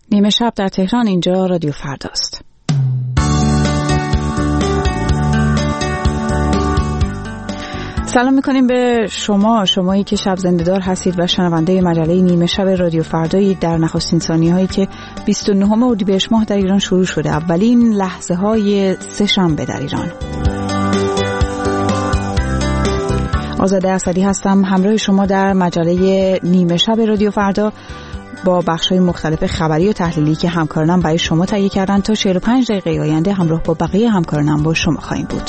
نیمه شب در تهران، اینجا رادیو فرداست. سلام میکنیم به شمایی که شب زنده‌دار هستید و شنونده مجله نیمه شب رادیو فردایی در نخستین ثانیه‌هایی که 29 اردیبهشت ماه در ایران شروع شده، اولین لحظه‌های سه‌شنبه در ایران. آزاده اسدی هستم، همراه شما در مجله نیمه شب رادیو فردا با بخش‌های مختلف خبری و تحلیلی که همکارانم برای شما تهیه کردن. تا 45 دقیقه آینده همراه با بقیه همکارانم با شما خواهیم بود.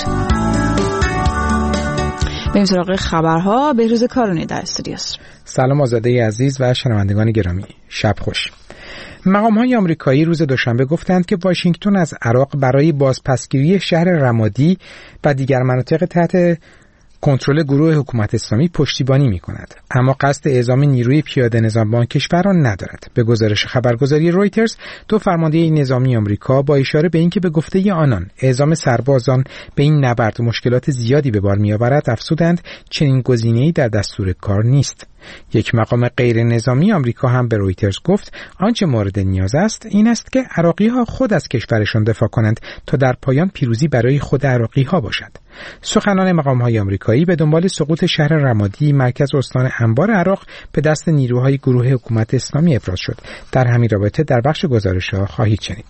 بریم سراغ خبرها. بهروز کارونی در استودیوست. سلام آزاده عزیز و شنوندگان گرامی، شب خوش. مقام‌های آمریکایی روز دوشنبه گفتند که واشنگتن از عراق برای بازپسگیری شهر رمادی و دیگر مناطق تحت کنترل گروه حکومت اسلامی پشتیبانی می‌کند، اما قصد اعزام نیروی پیاده نظام به آن کشور را ندارد. به گزارش خبرگزاری رویترز، دو فرمانده نظامی آمریکا با اشاره به اینکه به گفته آنان اعزام سربازان به این نبرد مشکلات زیادی به بار می‌آورد، افزودند چنین گزینه‌ای در دستور کار نیست. یک مقام غیر نظامی آمریکا هم به رویترز گفت آنچه مورد نیاز است این است که عراقی‌ها خود از کشورشان دفاع کنند تا در پایان پیروزی برای خود عراقی‌ها باشد. سخنان مقام‌های آمریکایی به دنبال سقوط شهر رمادی، مرکز استان انبار عراق، به دست نیروهای گروه حکومت اسلامی ابراز شد. در همین رابطه در بخش گزارش‌ها خواهید شنید.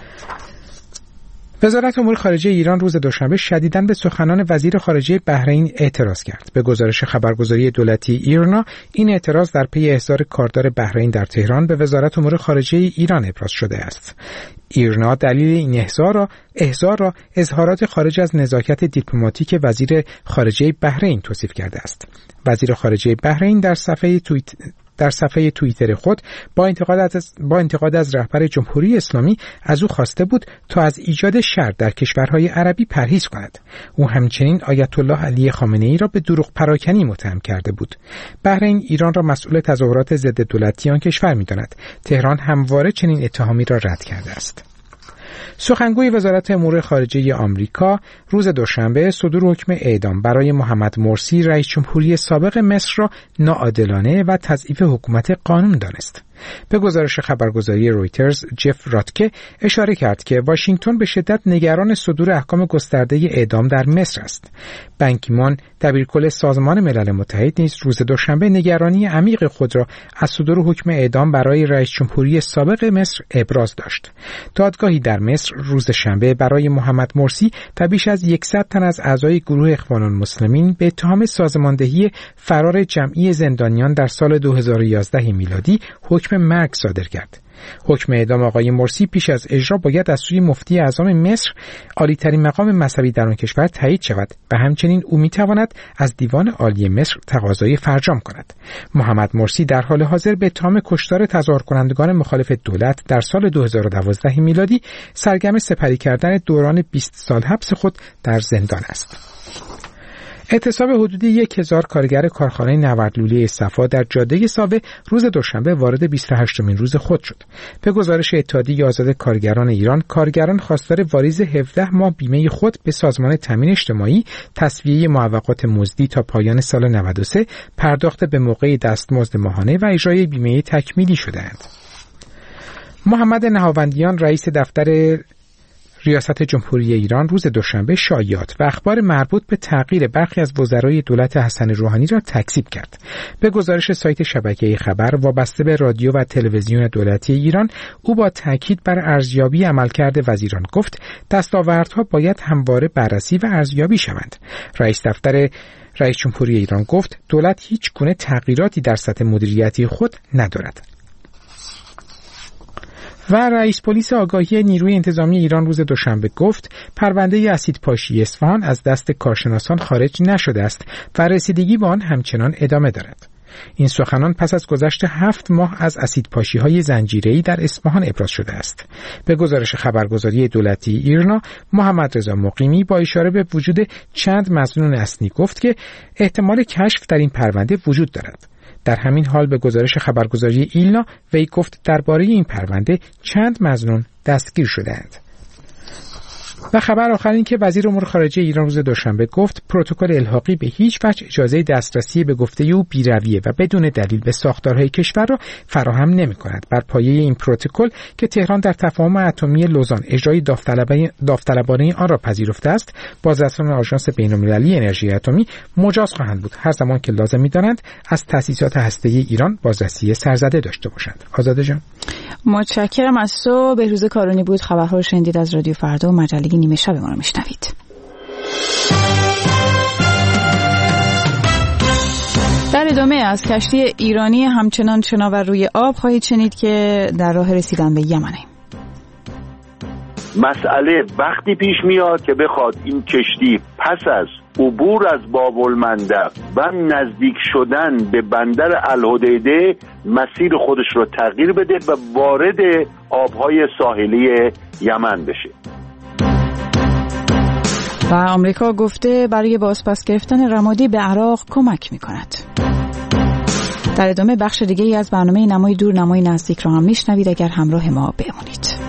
وزارت امور خارجه ایران روز دوشنبه شدیداً به سخنان وزیر خارجه بحرین اعتراض کرد. به گزارش خبرگزاری دولتی ایرنا، این اعتراض در پی احضار کاردار بحرین در تهران به وزارت امور خارجه ایران ابراز شده است. ایرنا دلیل این احضار را اظهارات خارج از نزاکت دیپلماتیک وزیر خارجه بحرین توصیف کرده است. وزیر خارجه بحرین در صفحه توییتر خود با انتقاد از رهبر جمهوری اسلامی از او خواسته بود تا از ایجاد شر در کشورهای عربی پرهیز کند. او همچنین آیت الله علی خامنه‌ای را به دروغ پراکنی متهم کرده بود. بحرین ایران را مسئول تظاهرات ضد دولتی آن کشور می‌داند. تهران همواره چنین اتهامی را رد کرده است. سخنگوی وزارت امور خارجه آمریکا روز دوشنبه صدور حکم اعدام برای محمد مرسی رئیس جمهوری سابق مصر را ناعادلانه و تضعیف حکومت قانون دانست. به گزارش خبرگزاری رویترز، جف راتکه اشاره کرد که واشنگتن به شدت نگران صدور احکام گسترده اعدام در مصر است. بان کی مون، دبیرکل سازمان ملل متحد، نیز روز دوشنبه نگرانی عمیق خود را از صدور حکم اعدام برای رئیس جمهوری سابق مصر ابراز داشت. دادگاهی در مصر روز شنبه برای محمد مرسی و بیش از 100 تن از اعضای گروه اخوان المسلمین به اتهام سازماندهی فرار جمعی زندانیان در سال 2011 میلادی حکم مرگ صادر کرد. حکم اعدام آقای مرسی پیش از اجرا باید از سوی مفتی اعظم مصر، عالی‌ترین مقام مذهبی در آن کشور، تایید شود و همچنین او می‌تواند از دیوان عالی مصر تقاضای فرجام کند. محمد مرسی در حال حاضر به اتهام کشتار تظاهرکنندگان مخالف دولت در سال 2012 میلادی سرگرم سپری کردن دوران 20 سال حبس خود در زندان است. اعتصاب حدودی 1000 کارگر کارخانه نوردلوله صفا در جاده ساوه روز دوشنبه وارد 28مین روز خود شد. به گزارش اتحادیه آزاد کارگران ایران، کارگران خواستار واریز 17 ماه بیمه خود به سازمان تامین اجتماعی، تسویه معوقات مزدی تا پایان سال 93، پرداخت به موقع دستمزد ماهانه و اجرای بیمه تکمیلی شدند. محمد نهاوندیان، رئیس دفتر ریاست جمهوری ایران، روز دوشنبه شایعات و اخبار مربوط به تغییر برخی از وزرای دولت حسن روحانی را تکذیب کرد. به گزارش سایت شبکه خبر وابسته به رادیو و تلویزیون دولتی ایران، او با تاکید بر ارزیابی عملکرد وزیران گفت دستاوردها باید همواره بررسی و ارزیابی شوند. رئیس دفتر رئیس جمهوری ایران گفت دولت هیچ گونه تغییراتی در سطح مدیریتی خود ندارد. و رئیس پلیس آگاهی نیروی انتظامی ایران روز دوشنبه گفت پرونده اسیدپاشی اصفهان از دست کارشناسان خارج نشده است و رسیدگی به آن همچنان ادامه دارد. این سخنان پس از گذشت 7 ماه از اسیدپاشی‌های زنجیره‌ای در اصفهان ابراز شده است. به گزارش خبرگزاری دولتی ایرنا، محمد رضا مقیمی با اشاره به وجود چند مظنون اصلی گفت که احتمال کشف در این پرونده وجود دارد. در همین حال به گزارش خبرگزاری ایلنا، وی گفت درباره این پرونده چند مظنون دستگیر شده‌اند. و خبر آخر این که وزیر امور خارجه ایران روز دوشنبه گفت پروتکل الحاقی به هیچ وجه اجازه دسترسی به گفته او بی‌رویه و بدون دلیل به ساختارهای کشور را فراهم نمی‌کند. بر پایه این پروتکل که تهران در تفاهم اتمی لوزان اجرای داوطلبانه آن را پذیرفته است، بازرسان آژانس بین‌المللی انرژی اتمی مجاز خواهند بود هر زمان که لازم می‌دانند از تأسیسات هسته‌ای ایران بازرسی سرزده داشته باشند. آزاده جان، متشکرم از تو. بهروز کارونی بود. خبرها رو شنیدید از رادیو فردا و مجله نیمه شب ما رو میشنوید. در ادامه از کشتی ایرانی همچنان شناور روی آب خواهید شنید که در راه رسیدن به یمنه. مسئله وقتی پیش میاد که بخواد این کشتی پس از عبور از باب المندب و نزدیک شدن به بندر الحدیده مسیر خودش رو تغییر بده و وارد آبهای ساحلی یمن بشه. و آمریکا گفته برای بازپس گرفتن رمادی به عراق کمک می‌کند. در ادامه بخش دیگه‌ای از برنامه نمای دور نمای نزدیک را هم میشنوید. اگر همراه ما بمونید.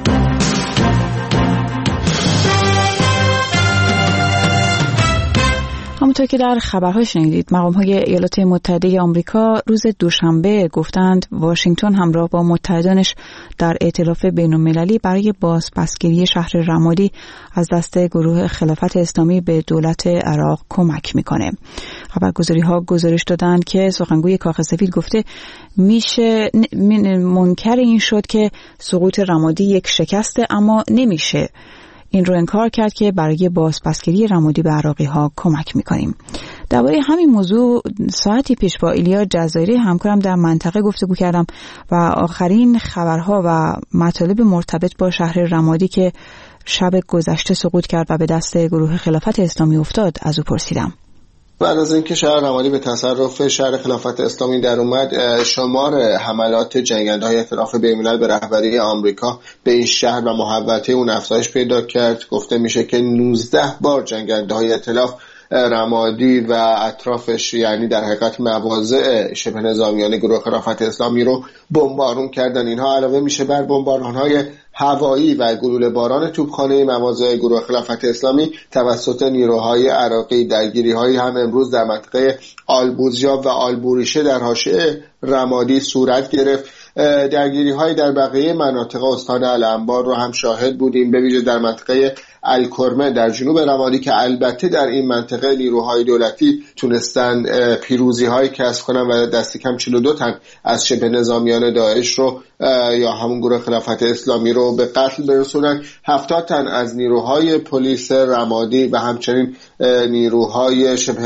همونطور که در خبرها شنیدید، مقام‌های ایالات متحده آمریکا روز دوشنبه گفتند واشنگتن همراه با متحدانش در ائتلاف بین‌المللی برای بازپسگیری شهر رمادی از دست گروه خلافت اسلامی به دولت عراق کمک میکنه. خبرگزاری‌ها گزارش دادند که سخنگوی کاخ سفید گفته میشه منکر این شد که سقوط رمادی یک شکسته، اما نمیشه این رو انکار کرد که برای بازپسگیری رمادی به عراقی‌ها کمک می‌کنیم. درباره همین موضوع ساعتی پیش با ایلیا جزایری همکارم در منطقه گفتگو کردم و آخرین خبرها و مطالب مرتبط با شهر رمادی که شب گذشته سقوط کرد و به دست گروه خلافت اسلامی افتاد از او پرسیدم. بعد از اینکه شهر رمادی به تصرف شهر خلافت اسلامی در اومد، شمار حملات جنگنده‌های ائتلاف بین‌الملل به رهبری آمریکا به این شهر و محوطه اون افزایش پیدا کرد. گفته میشه که 19 بار جنگنده‌های ائتلاف رمادی و اطرافش، یعنی در حقیقت مواضع شبه نظامیان گروه خلافت اسلامی رو بمبارون کردن. اینها علاوه میشه بر بمباران‌های هوایی و گلوله باران توپخانه مواضع گروه خلافت اسلامی توسط نیروهای عراقی، درگیری‌هایی هم امروز در منطقه آلبوزیاب و آلبوریشه در حاشیه رمادی صورت گرفت. درگیری‌های در بقیه مناطق استان الانبار رو هم شاهد بودیم، به ویژه در منطقه الکرمه در جنوب رمادی که البته در این منطقه نیروهای دولتی تونستن پیروزی‌هایی کسب کنن و دست کم 42 تن از شبه نظامیان داعش رو یا همون گروه خلافت اسلامی رو به قتل برسونن. 70 تن از نیروهای پلیس رمادی و همچنین نیروهای شبه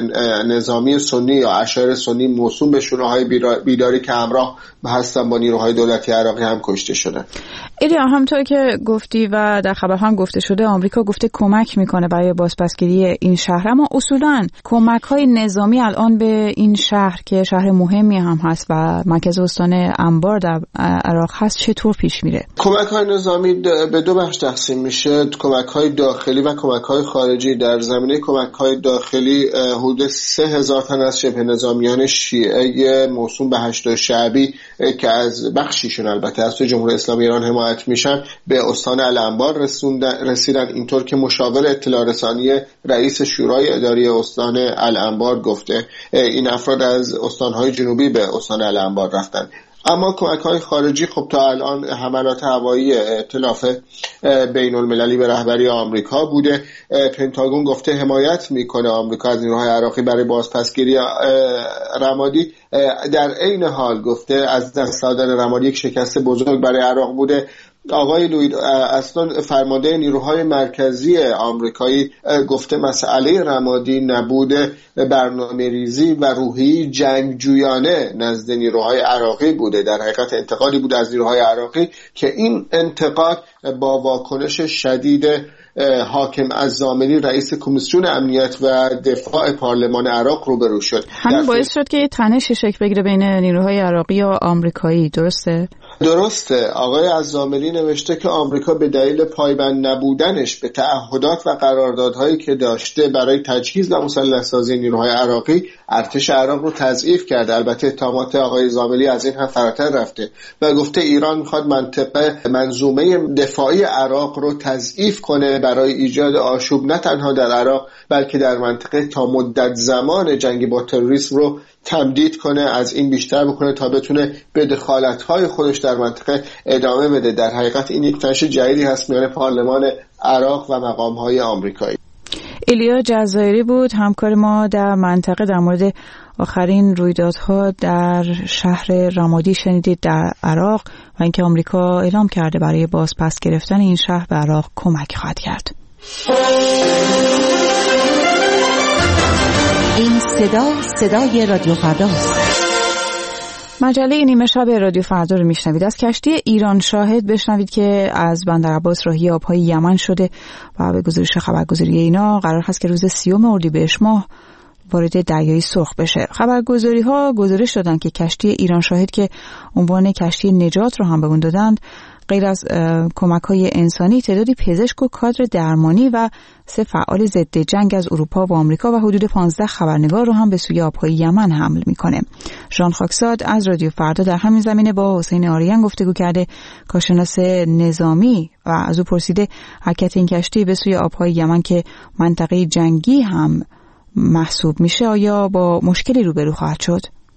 نظامی سنی یا اشایر سنی موسوم به شورای بیداری که همراه هستن با نیروهای دولتی عراقی هم کشته شدن. ایلیا، همونطور که گفتی و در خبر هم گفته شده، آمریکا گفته کمک میکنه برای بازپسگیری این شهر، اما اصولاً کمک‌های نظامی الان به این شهر که شهر مهمی هم هست و مرکز استان انبار در عراق هست چطور پیش میره؟ کمک‌های نظامی به دو بخش تقسیم میشه، کمک‌های داخلی و کمک‌های خارجی. در زمینه کمک‌های داخلی حدود 3000 تن از شبه نظامیان شیعه موسوم به هشت شعبی که از بخشیشون البته از جمهوری اسلامی ایران حمایت میشن به استان الانبار رسیدن. اینطور که مشاور اطلاع رسانی رئیس شورای اداری استان الانبار گفته این افراد از استان‌های جنوبی به استان الانبار رفتن. اما کمک‌های خارجی خب تا الان حملات هوایی ائتلاف بین‌المللی به رهبری آمریکا بوده. پنتاگون گفته حمایت میکنه آمریکا از نیروهای عراقی برای بازپسگیری رمادی. در عین حال گفته از دست دادن رمادی یک شکست بزرگ برای عراق بوده. آقای لوید اصلا فرمانده نیروهای مرکزی آمریکایی گفته مسئله رمادی نبود برنامه ریزی و روحی جنگجویانه نزد نیروهای عراقی بوده. در حقیقت انتقادی بود از نیروهای عراقی که این انتقاد با واکنش شدید حاکم الزاملی رئیس کمیسیون امنیت و دفاع پارلمان عراق روبرو شد. همین باعث شد که تنش شکل بگیره بین نیروهای عراقی و آمریکایی. درسته؟ آقای الزاملی نوشته که آمریکا به دلیل پایبند نبودنش به تعهدات و قراردادهایی که داشته برای تجهیز و مسلح سازی نیروهای عراقی ارتش عراق رو تضعیف کرده. البته اتهامات آقای زاملی از این هم فراتر رفته و گفته ایران میخواد منظومه دفاعی عراق رو تضعیف کنه برای ایجاد آشوب نه تنها در عراق بلکه در منطقه، تا مدت زمان جنگ با تروریسم رو تمدید کنه، از این بیشتر بکنه تا بتونه به دخالت‌های خودش در منطقه ادامه بده. در حقیقت این یک تنش جدیدی هست میان پارلمان عراق و مقام‌های آمریکایی. ایلیا جزایری بود همکار ما در منطقه. در مورد آخرین رویدادها در شهر رمادی شنیدید در عراق و اینکه آمریکا اعلام کرده برای بازپس گرفتن این شهر به عراق کمک خواهد کرد. این صدای رادیو فرداست. مجله نیمه شب رادیو فردا رو میشنوید. از کشتی ایران شاهد بشنوید که از بندر عباس راهی آبهای یمن شده و به گزارش خبرگزاری اینا قرار هست که روز 30 اردیبهشت ماه وارد دریای سرخ بشه. خبرگزاری ها گزارش دادن که کشتی ایران شاهد که عنوان کشتی نجات رو هم به اون دادند، غیر از کمک‌های انسانی تعدادی پزشک و کادر درمانی و 3 فعال ضد جنگ از اروپا و آمریکا و حدود 15 خبرنگار رو هم به سوی آبهای یمن حمل می‌کنه. ژان خاکزاد از رادیو فردا در همین زمینه با حسین آریان گفتگو کرده، کارشناس نظامی، و از او پرسیده حرکت این کشتی به سوی آبهای یمن که منطقه جنگی هم محسوب میشه آیا با مشکلی روبرو خواهد شد؟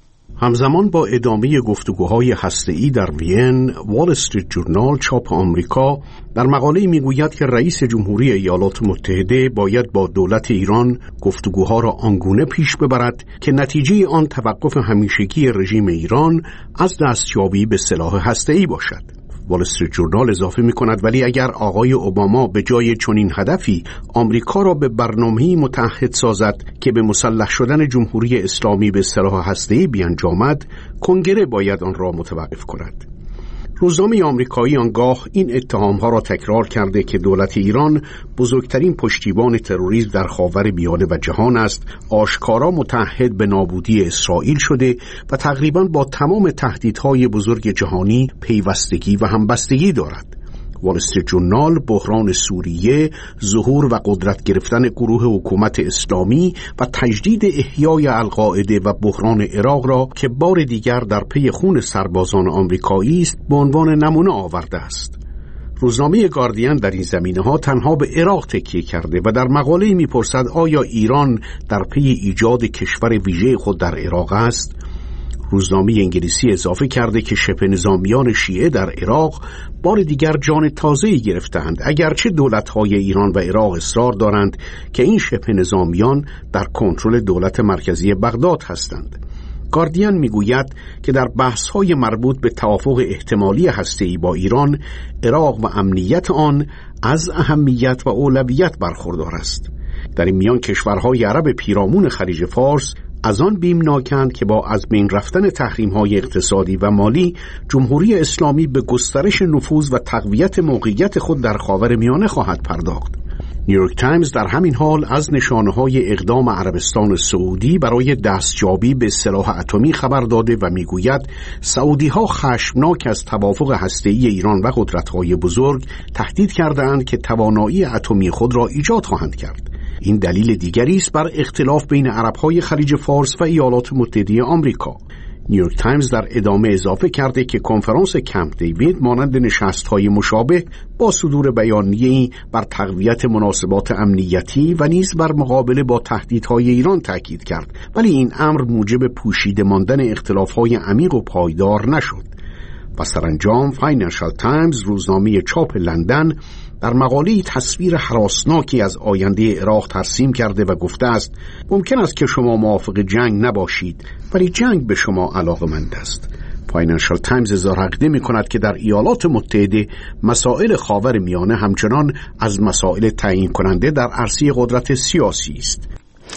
همزمان با ادامه گفتگوهای هسته‌ای در وین، وال استریت جورنال چاپ آمریکا در مقاله میگوید که رئیس جمهوری ایالات متحده باید با دولت ایران گفتگوها را آنگونه پیش ببرد که نتیجه آن توقف همیشگی رژیم ایران از دستیابی به سلاح هسته‌ای باشد. وال استریت جورنال اضافه می‌کند ولی اگر آقای اوباما به جای چنین هدفی آمریکا را به برنامه‌ای متعهد سازد که به مسلح شدن جمهوری اسلامی به سلاح هسته‌ای بیانجامد، کنگره باید آن را متوقف کند. روزنامه آمریکایی آنگاه این اتهام‌ها را تکرار کرده که دولت ایران بزرگترین پشتیبان تروریسم در خاور میانه و جهان است، آشکارا متعهد به نابودی اسرائیل شده و تقریباً با تمام تهدیدهای بزرگ جهانی پیوستگی و همبستگی دارد. وال استریت جورنال بحران سوریه، ظهور و قدرت گرفتن گروه حکومت اسلامی و تجدید احیای القاعده و بحران عراق را که بار دیگر در پی خون سربازان آمریکایی است به عنوان نمونه آورده است. روزنامه گاردین در این زمینه‌ها تنها به عراق تکیه کرده و در مقاله‌ای می‌پرسد آیا ایران در پی ایجاد کشور ویژه خود در عراق است؟ روزنامه انگلیسی اضافه کرده که شبه نظامیان شیعه در عراق بار دیگر جان تازه‌ای گرفتند، اگرچه دولت‌های ایران و عراق اصرار دارند که این شبه نظامیان در کنترل دولت مرکزی بغداد هستند. گاردین میگوید که در بحث‌های مربوط به توافق احتمالی هسته‌ای با ایران، عراق و امنیت آن از اهمیت و اولویت برخوردار است. در این میان کشورهای عرب پیرامون خلیج فارس از آن بیمناکند که با از بین رفتن تحریم‌های اقتصادی و مالی جمهوری اسلامی به گسترش نفوذ و تقویت موقعیت خود در خاورمیانه خواهد پرداخت. نیویورک تایمز در همین حال از نشانه‌های اقدام عربستان سعودی برای دستیابی به سلاح اتمی خبر داده و میگوید سعودی‌ها خشمناک از توافق هسته‌ای ایران و قدرت‌های بزرگ تهدید کرده‌اند که توانایی اتمی خود را ایجاد خواهند کرد. این دلیل دیگری است بر اختلاف بین عرب‌های خلیج فارس و ایالات متحده آمریکا. نیویورک تایمز در ادامه اضافه کرده که کنفرانس کمپ دیوید مانند نشست‌های مشابه با صدور بیانیه‌ای بر تقویت مناسبات امنیتی و نیز بر مقابله با تهدیدهای ایران تاکید کرد، ولی این امر موجب پوشیده ماندن اختلاف‌های عمیق و پایدار نشد. و سرانجام فاینانشال تایمز روزنامه چاپ لندن در مقاله‌ای تصویر هراسناکی از آینده عراق ترسیم کرده و گفته است ممکن است که شما موافق جنگ نباشید ولی جنگ به شما علاقه‌مند است. فاینانشال تایمز اظهار عقیده می‌کند که در ایالات متحده مسائل خاورمیانه همچنان از مسائل تعیین کننده در عرصه قدرت سیاسی است.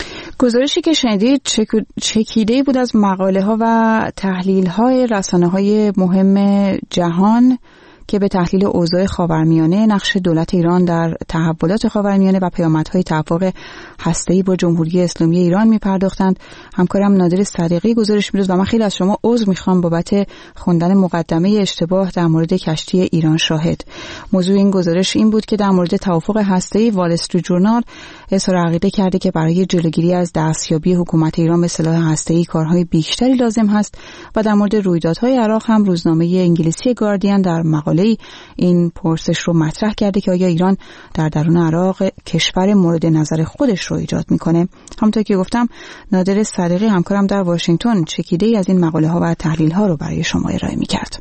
گزارشی که شنیدید چکیده‌ای بود از مقاله‌ها و تحلیل‌های رسانه‌های مهم جهان که به تحلیل اوضاع خاورمیانه، نقش دولت ایران در تحولات خاورمیانه و پیامدهای توافق هسته‌ای با جمهوری اسلامی ایران می‌پرداختند. همکارم نادر صدیقی گزارش می‌داد و من خیلی از شما عذر می‌خوام بابت خوندن مقدمه اشتباه در مورد کشتی ایران شاهد. موضوع این گزارش این بود که در مورد توافق هسته‌ای وال استریت ژورنال اظهار عقیده کرده که برای جلوگیری از دستیابی حکومت ایران به سلاح هسته‌ای کارهای بیشتری لازم هست و در مورد رویدادهای عراق هم روزنامه انگلیسی گاردین در مقاله‌ای این پرسش رو مطرح کرده که آیا ایران در درون عراق کشور مورد نظر خودش رو ایجاد میکنه. همونطور که گفتم نادر صدیقی همکارم در واشنگتن چکیده‌ای از این مقاله ها و تحلیل ها رو برای شما ارائه میکرد.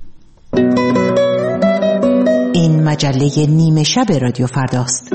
این مجله نیمه شب رادیو فرداست.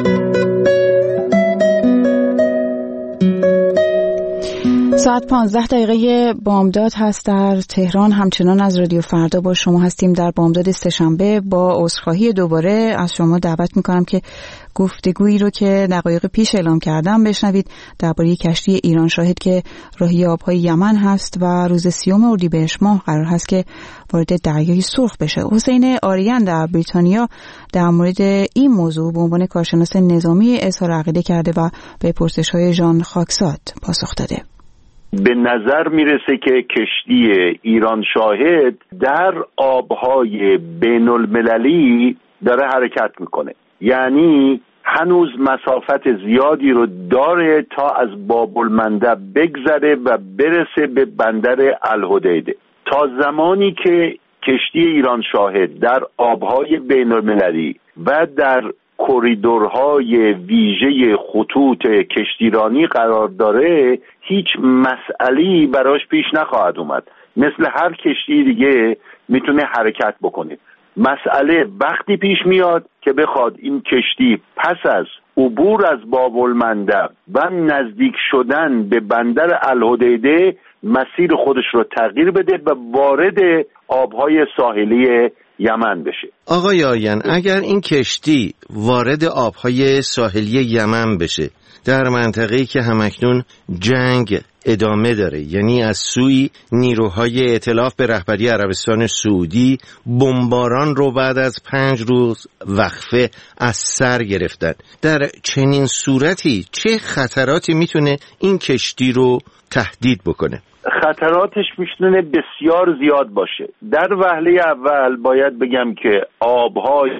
ساعت 15 بامداد هست در تهران. همچنان از رادیو فردا با شما هستیم در بامداد سه‌شنبه. با عذرخواهی دوباره از شما دعوت میکنم که گفتگویی رو که دقایق پیش اعلام کردم بشنوید درباره کشتی ایران شاهد که راهی آبهای یمن هست و روز 30 اردیبهشت ماه قرار هست که وارد دریای سرخ بشه. حسین آریان در بریتانیا در مورد این موضوع به عنوان کارشناس نظامی اظهار عقیده کرده و به پرسش‌های ژان خاکساد پاسخ داده. به نظر میرسه که کشتی ایران شاهد در آبهای بین المللی داره حرکت میکنه، یعنی هنوز مسافت زیادی رو داره تا از باب المندب بگذره و برسه به بندر الحدیده. تا زمانی که کشتی ایران شاهد در آبهای بین المللی و در کوریدورهای ویژه خطوط کشتیرانی قرار داره هیچ مسئله‌ای براش پیش نخواهد اومد. مثل هر کشتی دیگه میتونه حرکت بکنه. مسئله وقتی پیش میاد که بخواد این کشتی پس از عبور از باب المندب و نزدیک شدن به بندر الحدیده مسیر خودش رو تغییر بده و وارد آبهای ساحلی یمن بشه. آقای آریان، اگر این کشتی وارد آبهای ساحلی یمن بشه در منطقه‌ای که همکنون جنگ ادامه داره، یعنی از سوی نیروهای ائتلاف به رهبری عربستان سعودی بمباران رو بعد از 5 روز وقفه از سر گرفتن، در چنین صورتی چه خطراتی میتونه این کشتی رو تهدید بکنه؟ خطراتش میتونه بسیار زیاد باشه. در وهله اول باید بگم که آبهای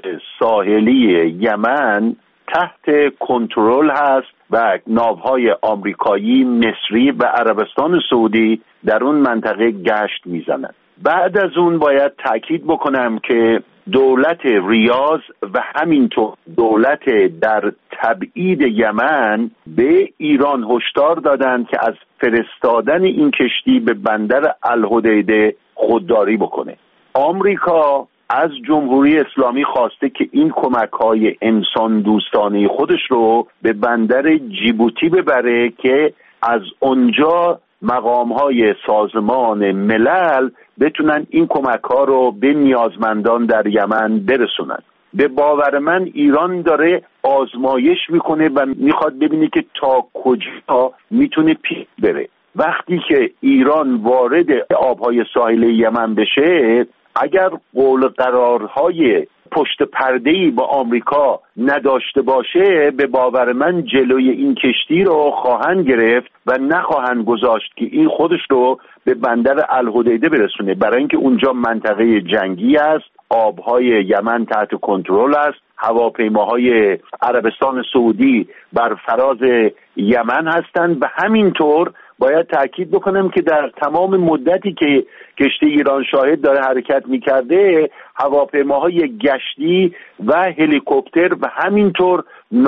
ساحلی یمن تحت کنترل هست و ناوهای آمریکایی، مصری و عربستان سعودی در اون منطقه گشت میزنن. بعد از اون باید تأکید بکنم که دولت ریاض و همینطور دولت در تبعید یمن به ایران هشدار دادند که از فرستادن این کشتی به بندر الحدیده خودداری بکنه. آمریکا از جمهوری اسلامی خواسته که این کمک‌های انسان دوستانه خودش رو به بندر جیبوتی ببره که از اونجا مقام‌های سازمان ملل بتونن این کمک‌ها رو به نیازمندان در یمن برسونن. به باور من ایران داره آزمایش میکنه و میخواد ببینه که تا کجا میتونه پیش بره. وقتی که ایران وارد آبهای ساحلی یمن بشه، اگر قول قرارهای پشت پرده‌ای با آمریکا نداشته باشه، به باور من جلوی این کشتی رو خواهند گرفت و نخواهند گذاشت که این خودش رو به بندر الحدیده برسونه، برای اینکه اونجا منطقه جنگی است، آبهای یمن تحت کنترل است، هواپیماهای عربستان سعودی بر فراز یمن هستند و همینطور باید تأکید بکنم که در تمام مدتی که کشتی ایران شاهد داره حرکت میکرده، هواپیماهای گشتی و هلیکوپتر و همینطور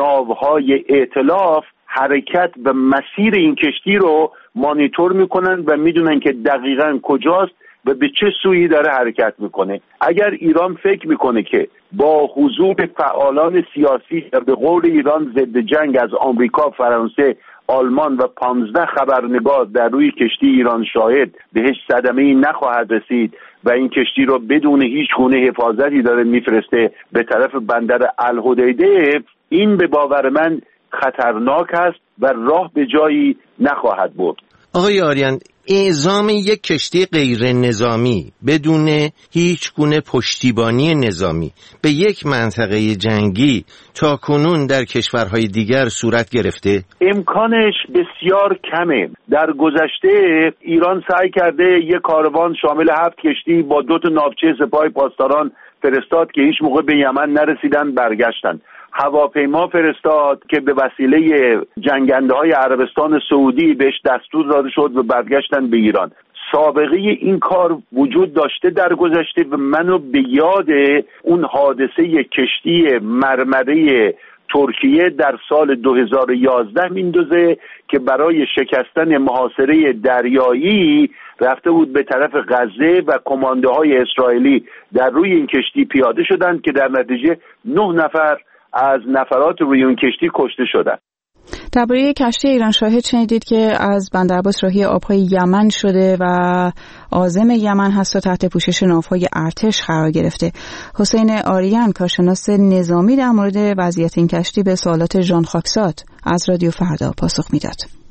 ناوهای ائتلاف حرکت و مسیر این کشتی رو مانیتور میکنن و میدونن که دقیقاً کجاست و به چه سویی داره حرکت میکنه. اگر ایران فکر میکنه که با حضور فعالان سیاسی به قول ایران ضد جنگ از آمریکا، فرانسه، آلمان و 15 خبرنگار در روی کشتی ایران شاهد به هیچ صدمه‌ای نخواهد رسید و این کشتی رو بدون هیچ گونه حفاظتی داره میفرسته به طرف بندر الحدیده، این به باور من خطرناک است و راه به جایی نخواهد برد. آقای آریان، اعزام یک کشتی غیر نظامی بدون هیچ گونه پشتیبانی نظامی به یک منطقه جنگی تا کنون در کشورهای دیگر صورت گرفته؟ امکانش بسیار کمه. در گذشته ایران سعی کرده یک کاروان شامل 7 کشتی با 2 ناوچه سپاه پاسداران فرستاد که هیچ موقع به یمن نرسیدن، برگشتن. هواپیما فرستاد که به وسیله جنگنده های عربستان سعودی بهش دستور داده شد و برگشتن به ایران. سابقه این کار وجود داشته در گذشته و منو به یاد اون حادثه کشتی مرمره ترکیه در سال 2011 میندازه که برای شکستن محاصره دریایی رفته بود به طرف غزه و کماندوهای اسرائیلی در روی این کشتی پیاده شدند که در نتیجه 9 نفر از نفرات روی اون کشتی کشته شدند. درباره کشتی ایران شاهد شنیدید که از بندرعباس راهی آبهای یمن شده و عازم یمن هست و تحت پوشش ناوهای ارتش قرار گرفته. حسین آریان، کارشناس نظامی، در مورد وضعیت این کشتی به سوالات ژان خاکسات از رادیو فردا پاسخ میداد.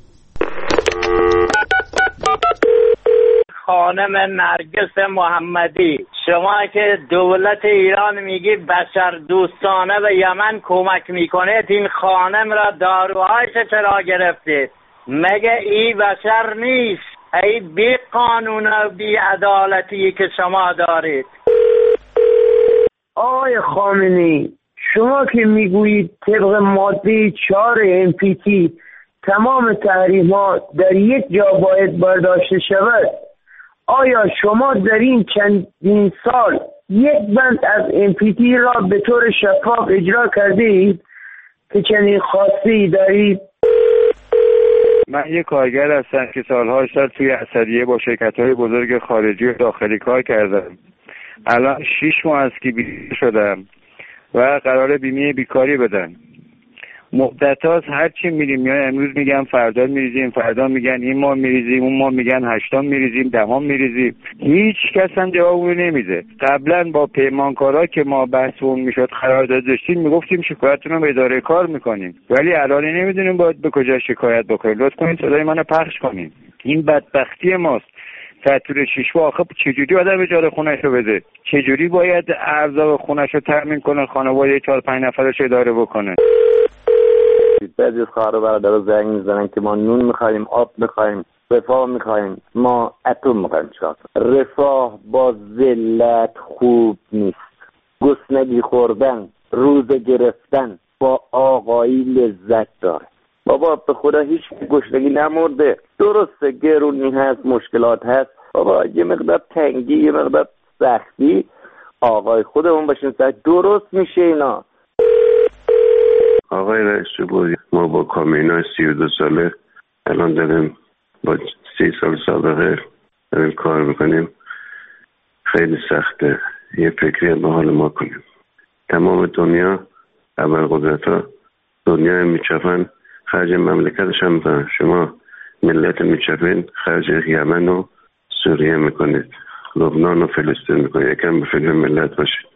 خانم نرگس محمدی، شما که دولت ایران میگی بشر دوستانه به یمن کمک میکنه، این خانم را داروهایش چرا گرفتید؟ مگه ای بشر نیست؟ ای بی قانون و بی عدالتی که شما دارید. آقای خامنه‌ای، شما که میگویید طبق ماده 4 NPT تمام تحریمات در یک جا باید برداشته شود، آیا شما در این چندین سال یک بند از NPT را به طور شفاف اجرا کرده اید که چنین خواسته دارید؟ من یک کارگر هستم که سالها توی اسدیه با شرکت‌های بزرگ خارجی و داخلی کار کردم. الان 6 ماه است که بیکار شدم و قراره بیمه بیکاری بدن. مدت هاست هرچی میریم، یا امروز میگن فردا میریزیم، فردا میگن این ماه میریزیم، اون ماه میگن 8 میریزیم، 10 میریزیم. هیچ کس هم جوابی نمیده. قبلا با پیمانکارا که ما بحثمون میشد قرارداد داشتیم میگفتیم شکایتتون رو به اداره کار میکنیم، ولی الان نمیدونیم باید به کجا شکایت بکنیم. لطفا کنید صدای منو پخش کنیم. این بدبختی ماست. طول 6 ماه آخه چجوری آدم اجاره خونه‌ش رو بده؟ چجوری باید ارزاق خونه‌ش رو تامین کنه، خانواده 4-5 نفرش اداره بکنه؟ بعضی از خواهر برادرها زنگ میزنن که ما نون میخوایم، آب میخوایم، رفاه میخوایم. ما اتم میخوایم. چیکار کنیم؟ رفاه با ذلت خوب نیست. گسنگی خوردن، روزه گرفتن با آقایی لذت داره. بابا به خدا هیچ گشنگی نمرده. درسته گرونی هست، مشکلات هست، بابا یه مقدار تنگی، یه مقدار سختی آقای خودمون باشیم، درست میشه اینا. آقای رئیس جمهوری، ما با کامینا 32 ساله الان داریم با 30 سال سابقه داریم کار میکنیم. خیلی سخته. یه فکری به حال ما کنیم. تمام دنیا ابرقدرت‌ها دنیا میچفن، خرج مملکتش هم میکنن. شما ملت میچفین خرج یمن و سوریه میکنید، لبنان و فلسطین میکنید. یکم به فکر ملت باشید.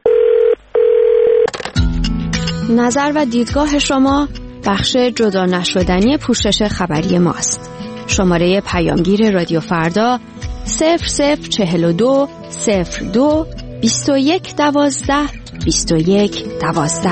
نظر و دیدگاه شما بخش جدا نشدنی پوشش خبری ماست. شماره پیامگیر رادیو فردا 0042 02 21 12 21 12.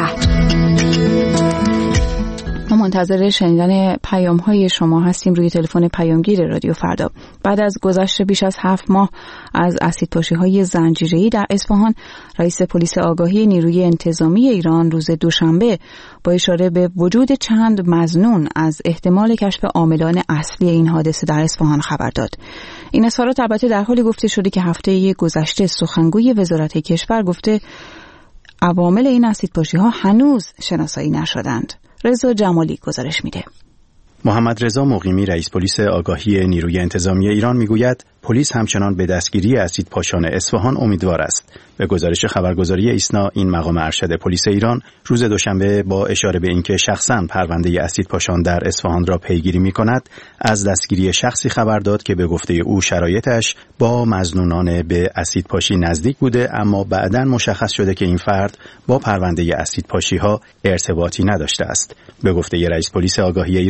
ما منتظر شنیدن پیام‌های شما هستیم روی تلفن پیامگیر رادیو فردا. بعد از گذشت بیش از 7 ماه از اسیدپاشی‌های زنجیره‌ای در اصفهان، رئیس پلیس آگاهی نیروی انتظامی ایران روز دوشنبه با اشاره به وجود چند مظنون از احتمال کشف عاملان اصلی این حادثه در اصفهان خبر داد. این اظهارات البته در حالی گفته شده که هفته گذشته سخنگوی وزارت کشور گفته عوامل این اسیدپاشی‌ها هنوز شناسایی نشدند. رضا جمالی گزارش میده. محمد رضا مقیمی رئیس پلیس آگاهی نیروی انتظامی ایران میگوید پلیس همچنان به دستگیری اسیدپاشان اصفهان امیدوار است. به گزارش خبرگزاری ایسنا، این مقام ارشد پلیس ایران روز دوشنبه با اشاره به اینکه شخصاً پرونده اسیدپاشان در اصفهان را پیگیری می‌کند، از دستگیری شخصی خبر داد که به گفته او شرایطش با مظنونان به اسیدپاشی نزدیک بوده، اما بعداً مشخص شده که این فرد با پرونده اسیدپاشی‌ها ارتباطی نداشته است. به گفته رئیس پلیس آگاهی ایران،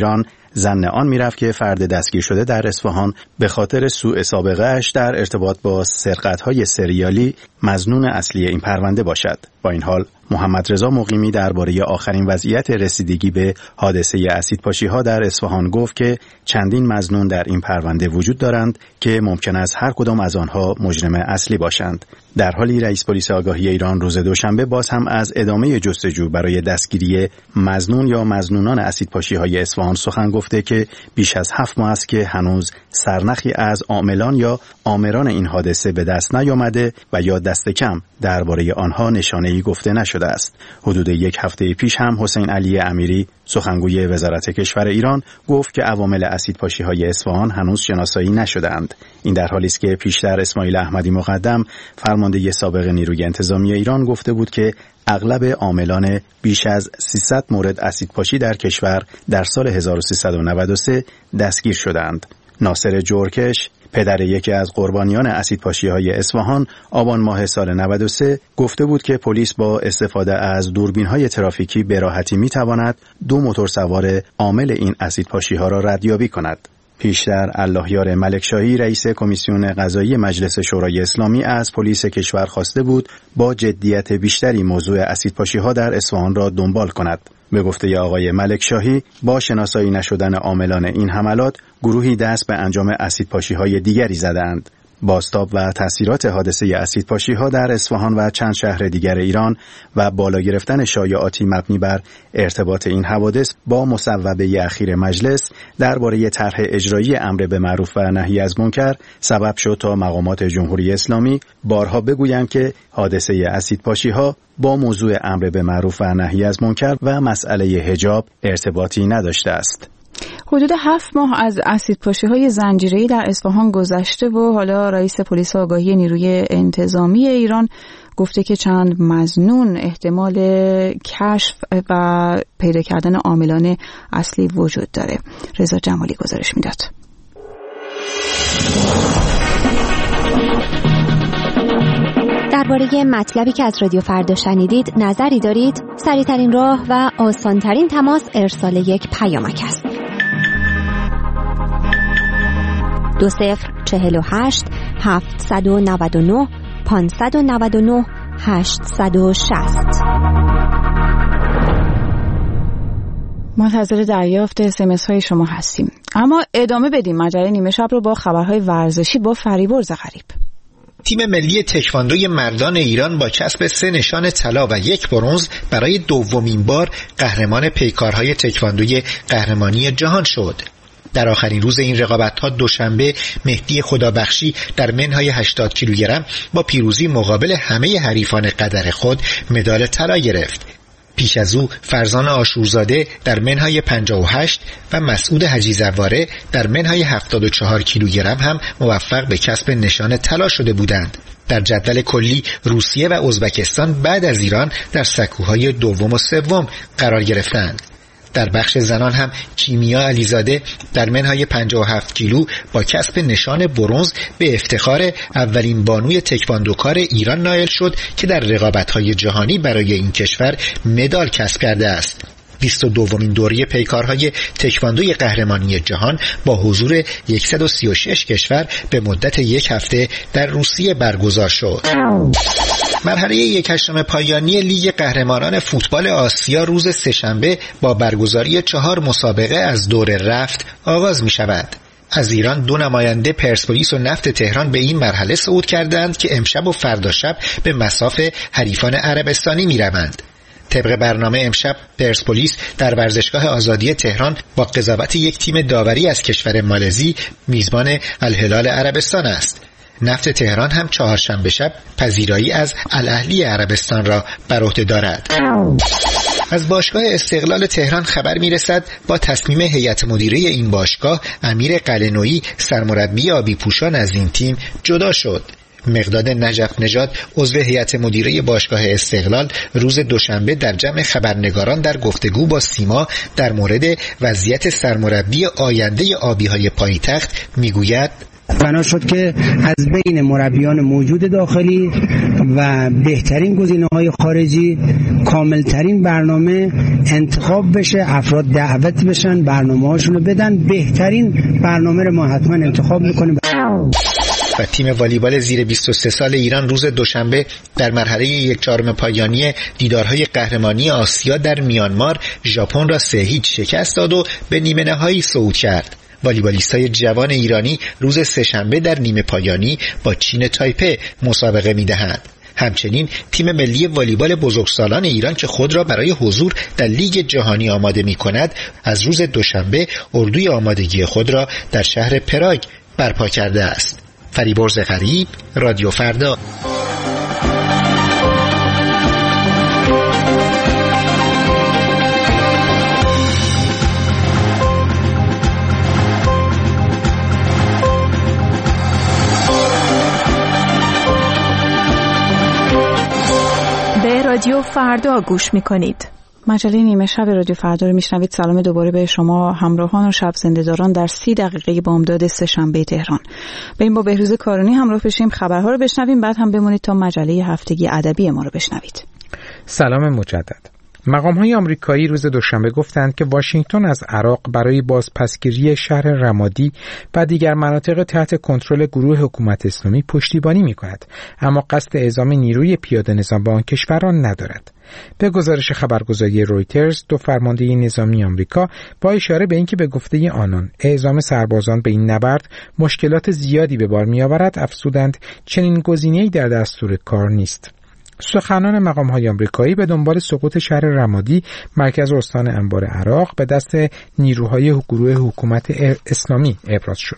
ظن آن میرفت که فرد دستگیر شده در اصفهان به خاطر سوء سابقه اش در ارتباط با سرقت‌های سریالی مظنون اصلی این پرونده باشد. با این حال محمد رضا مقیمی درباره آخرین وضعیت رسیدگی به حادثه اسیدپاشی‌ها در اصفهان گفت که چندین مظنون در این پرونده وجود دارند که ممکن است هر کدام از آنها مجرم اصلی باشند. در حالی رئیس پلیس آگاهی ایران روز دوشنبه باز هم از ادامه جستجو برای دستگیری مظنون یا مظنونان اسیدپاشی‌های اصفهان سخن گفته که بیش از 7 ماه است که هنوز سرنخی از عاملان یا آمران این حادثه به دست نیامده و یا دست کم درباره آنها نشانه‌ای گفته نشده است. حدود یک هفته پیش هم حسین علی امیری سخنگوی وزارت کشور ایران گفت که عوامل اسیدپاشی‌های اصفهان هنوز شناسایی نشده‌اند. این در حالی است که پیشتر اسماعیل احمدی مقدم فرمانده سابق نیروی انتظامی ایران گفته بود که اغلب عاملان بیش از 300 مورد اسیدپاشی در کشور در سال 1393 دستگیر شدند. ناصر جورکش پدر یکی از قربانیان اسیدپاشی‌های اصفهان آبان ماه سال 93 گفته بود که پلیس با استفاده از دوربین‌های ترافیکی به راحتی می‌تواند 2 موتورسوار عامل این اسیدپاشی‌ها را ردیابی کند. پیشتر اللهیار ملکشاهی رئیس کمیسیون قضایی مجلس شورای اسلامی از پلیس کشور خواسته بود با جدیت بیشتری موضوع اسیدپاشی‌ها در اصفهان را دنبال کند. به گفته آقای ملکشاهی با شناسایی نشدن عاملان این حملات گروهی دست به انجام اسیدپاشی‌های دیگری زدند. بازتاب و تأثیرات حادثه اسیدپاشی‌ها در اصفهان و چند شهر دیگر ایران و بالا گرفتن شایعاتی مبنی بر ارتباط این حوادث با مصوبه اخیر مجلس درباره طرح اجرایی امر به معروف و نهی از منکر سبب شد تا مقامات جمهوری اسلامی بارها بگویند که حادثه اسیدپاشی‌ها با موضوع امر به معروف و نهی از منکر و مسئله حجاب ارتباطی نداشته است. حدود 7 ماه از اسیدپاشی‌های زنجیره‌ای در اصفهان گذشته و حالا رئیس پلیس آگاهی نیروی انتظامی ایران گفته که چند مظنون احتمال کشف و پیدا کردن عاملان اصلی وجود داره. رضا جمالی گزارش میداد. درباره مطلبی که از رادیو فردا شنیدید نظری دارید؟ سریع‌ترین راه و آسان‌ترین تماس ارسال یک پیامک است. 2048 799 599 860. منتظر دریافت SMS های شما هستیم. اما ادامه بدیم مجله نیمه شب رو با خبرهای ورزشی با فریبرز غریب. تیم ملی تکواندوی مردان ایران با کسب 3 نشان طلا و 1 برنز برای دومین بار قهرمان پیکارهای تکواندوی قهرمانی جهان شد. در آخرین روز این رقابت‌ها دوشنبه مهدی خدابخشی در منهای 80 کیلوگرم با پیروزی مقابل همه حریفان قدر خود مدال طلا گرفت. پیش از او فرزان آشورزاده در منهای 58 و مسعود حجی زواره در منهای 74 کیلوگرم هم موفق به کسب نشان طلا شده بودند. در جدول کلی روسیه و ازبکستان بعد از ایران در سکوهای دوم و سوم قرار گرفتند. در بخش زنان هم کیمیا علیزاده در منهای 57 کیلو با کسب نشان برنز به افتخار اولین بانوی تکواندوکار ایران نائل شد که در رقابت‌های جهانی برای این کشور مدال کسب کرده است. 22مین دوره پیکارهای تکواندوی قهرمانی جهان با حضور 136 کشور به مدت 1 هفته در روسیه برگزار شد. مرحله 1/8 پایانی لیگ قهرمانان فوتبال آسیا روز سه‌شنبه با برگزاری 4 مسابقه از دور رفت آغاز می شود. از ایران 2 نماینده پرسپولیس و نفت تهران به این مرحله صعود کردند که امشب و فردا شب به مصاف حریفان عربستانی می روند. طبق برنامه امشب پرسپولیس در ورزشگاه آزادی تهران با قضاوت یک تیم داوری از کشور مالزی میزبان الهلال عربستان است. نفت تهران هم چهارشنبه شب پذیرایی از الاهلی عربستان را بر عهده دارد. از باشگاه استقلال تهران خبر میرسد با تصمیم هیئت مدیره این باشگاه امیر قلعه‌نویی سرمربی آبی پوشان از این تیم جدا شد. مقداد نجف نژاد عضو هیئت مدیره باشگاه استقلال روز دوشنبه در جمع خبرنگاران در گفتگو با سیما در مورد وضعیت سرمربی آینده آبی‌های پایتخت میگوید بنا شد که از بین مربیان موجود داخلی و بهترین گزینه‌های خارجی کاملترین برنامه انتخاب بشه، افراد دعوت بشن، برنامه‌هاشون رو بدن، بهترین برنامه رو ما حتما انتخاب میکنیم. و تیم والیبال زیر 23 سال ایران روز دوشنبه در مرحله 1/4 پایانی دیدارهای قهرمانی آسیا در میانمار ژاپن را 3-0 شکست داد و به نیمه نهایی صعود کرد. والیبالیستای جوان ایرانی روز سه‌شنبه در نیمه پایانی با چین تایپه مسابقه می‌دهند. همچنین تیم ملی والیبال بزرگسالان ایران که خود را برای حضور در لیگ جهانی آماده می‌کند از روز دوشنبه اردوی آمادگی خود را در شهر پراگ برپا کرده است. فریبرز غریب، رادیو فردا. به رادیو فردا گوش می‌کنید. مجله نیمه شب رادیو فردا رو میشنوید. سلام دوباره به شما همراهان و شب زنده‌داران در 30 دقیقه بامداد سه‌شنبه تهران. بریم با بهروز کارانی همراه بشیم، خبرها رو بشنویم، بعد هم بمونید تا مجله هفتگی ادبی ما رو بشنوید. سلام مجدد. مقام‌های آمریکایی روز دوشنبه گفتند که واشنگتن از عراق برای بازپسگیری شهر رمادی و دیگر مناطق تحت کنترل گروه حکومت اسلامی پشتیبانی می‌کند، اما قصد اعزام نیروی پیاده نظام به آن کشور را ندارد. به گزارش خبرگزاری رویترز، دو فرمانده نظامی آمریکا با اشاره به اینکه به گفته آنان اعزام سربازان به این نبرد مشکلات زیادی به بار می‌آورد، افزودند چنین گزینه‌ای در دستور کار نیست. سخنان مقام‌های آمریکایی به دنبال سقوط شهر رمادی مرکز استان انبار عراق به دست نیروهای گروه حکومت اسلامی ابراز شد.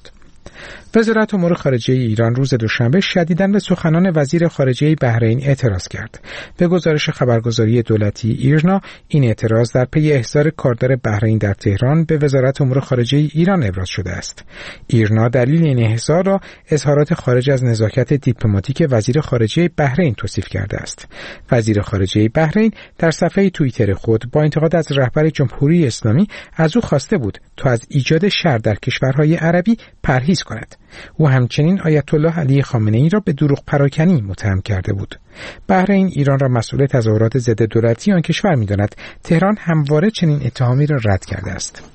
وزارت امور خارجه ایران روز دوشنبه شدیداً به سخنان وزیر خارجه بحرین اعتراض کرد. به گزارش خبرگزاری دولتی ایرنا، این اعتراض در پی احضار کاردار بحرین در تهران به وزارت امور خارجه ایران ابراز شده است. ایرنا دلیل این احضار را اظهارات خارج از نزاکت دیپلماتیک وزیر خارجه بحرین توصیف کرده است. وزیر خارجه بحرین در صفحه توییتر خود با انتقاد از رهبر جمهوری اسلامی از او خواسته بود تا از ایجاد شر در کشورهای عربی پرهیز کند. او همچنین آیت الله علی خامنه‌ای را به دروغ پراکنی متهم کرده بود. بحرین ایران را مسئول تظاهرات ضد دولتی آن کشور می‌داند. تهران همواره چنین اتهامی را رد کرده است.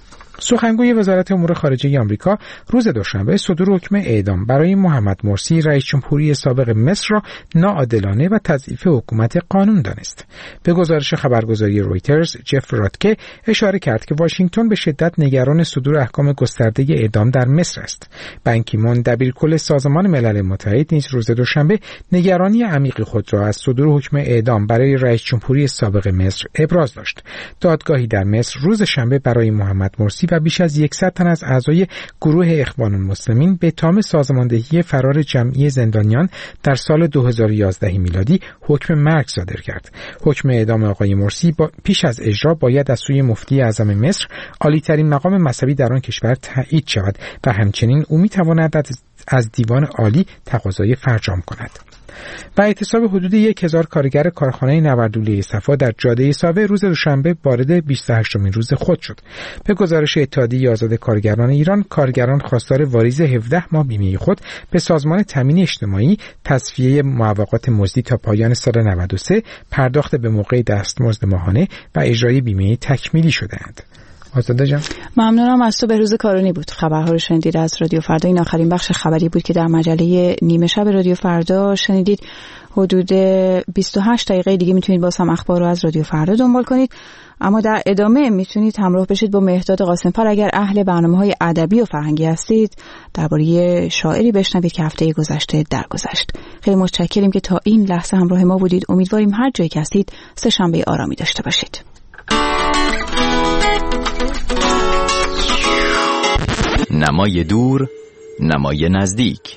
سخنگوی وزارت امور خارجه آمریکا روز دوشنبه صدور حکم اعدام برای محمد مرسی رئیس جمهوری سابق مصر را ناعادلانه و تضعیف حکومت قانون دانست. به گزارش خبرگزاری رویترز، جف راتکه اشاره کرد که واشنگتن به شدت نگران صدور احکام گسترده اعدام در مصر است. بان کی مون دبیرکل سازمان ملل متحد نیز روز دوشنبه نگرانی عمیق خود را از صدور حکم اعدام برای رئیس جمهوری سابق مصر ابراز داشت. دادگاهی در مصر روز شنبه برای محمد مرسی و بیش از 100 تن از اعضای گروه اخوان المسلمین به اتهام سازماندهی فرار جمعی زندانیان در سال 2011 میلادی حکم مرگ صادر کرد. حکم اعدام آقای مرسی پیش از اجرا باید از سوی مفتی اعظم مصر، عالی‌ترین مقام مذهبی در آن کشور، تایید شود و همچنین او می‌تواند از دیوان عالی تقاضای فرجام کند. و اعتصاب حدود 1000 کارگر کارخانه نوردولی صفا در جاده ساوه روز دوشنبه وارد 28مین روز خود شد. به گزارش اتحادیه آزاد کارگران ایران، کارگران خواستار واریز 17 ماه بیمه خود به سازمان تامین اجتماعی، تصفیه موافقات مزدی تا پایان سال 93، پرداخت به موقع دستمزد ماهانه و اجرای بیمه تکمیلی شده‌اند. آزاده جان، ممنونم از تو. بهروز کارانی بود. خبرها رو شنیدید از رادیو فردا. این آخرین بخش خبری بود که در مجله نیمه شب رادیو فردا شنیدید. حدود 28 دقیقه دیگه میتونید باز هم اخبار رو از رادیو فردا دنبال کنید، اما در ادامه میتونید همراه بشید با مهداد قاسم‌فر اگر اهل برنامه‌های ادبی و فرهنگی هستید، درباره شاعری بشنوید که هفته گذشته درگذشت. خیلی متشکریم که تا این لحظه همراه ما بودید. امیدواریم هر جایی که هستید سه‌شنبه آرامی داشته باشید. نمای دور، نمای نزدیک.